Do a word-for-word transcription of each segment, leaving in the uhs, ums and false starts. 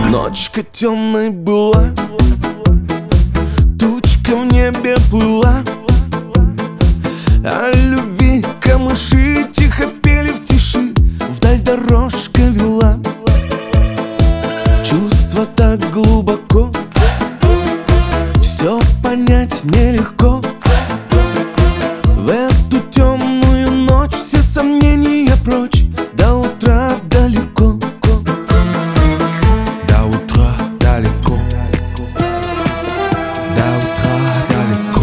Ночка темной была, тучка в небе плыла, о любви камыши тихо пели в тиши, вдаль дорожка вела. Чувство так глубоко, все понять нелегко. В эту темную ночь все сомнения прочь, до утра далеко. До утра далеко. До утра далеко.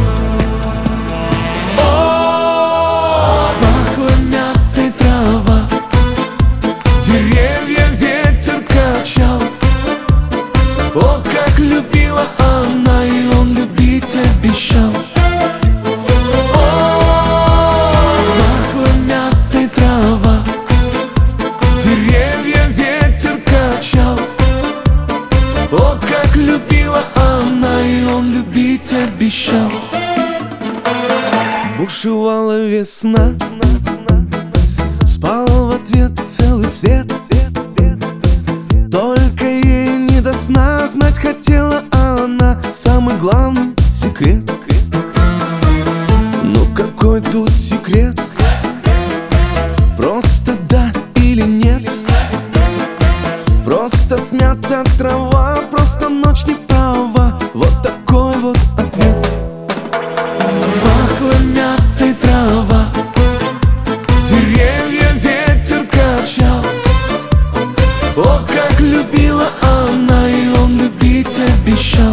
О, пахла мятой трава, деревья ветер качал. О, как любила она, и он любить обещал. О, как любила она, и он любить обещал. Бушевала весна, спал в ответ целый свет. Только ей не до сна, знать хотела она самый главный секрет. Ну какой тут секрет? Просто да или нет? Просто смята трава, просто ночь не права. Вот такой вот ответ. Пахла мятой трава, деревья ветер качал. О, как любила она, и он любить обещал.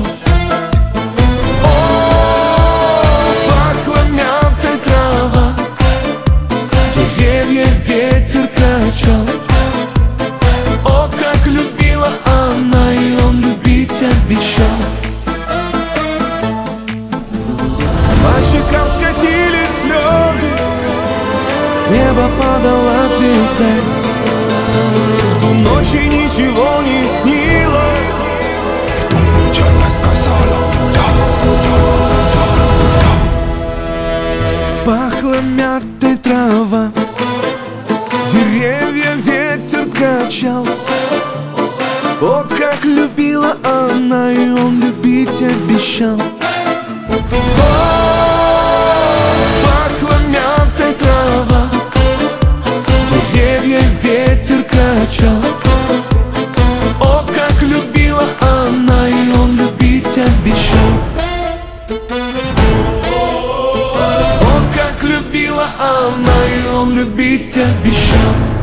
О, пахла мятой трава, деревья ветер качал. О, как любила она, и он любить обещал. По щекам скатились слезы, с неба падала звезда. В ту ночь и ничего не снилось. В ту ночь она сказала да, да, да, да. Пахла мятой трава, деревья ветер качал. О, как любила она, и он любить обещал. О, пахла мятой трава, деревья ветер качал. О, как любила она, и он любить обещал. О, как любила она, и он любить обещал.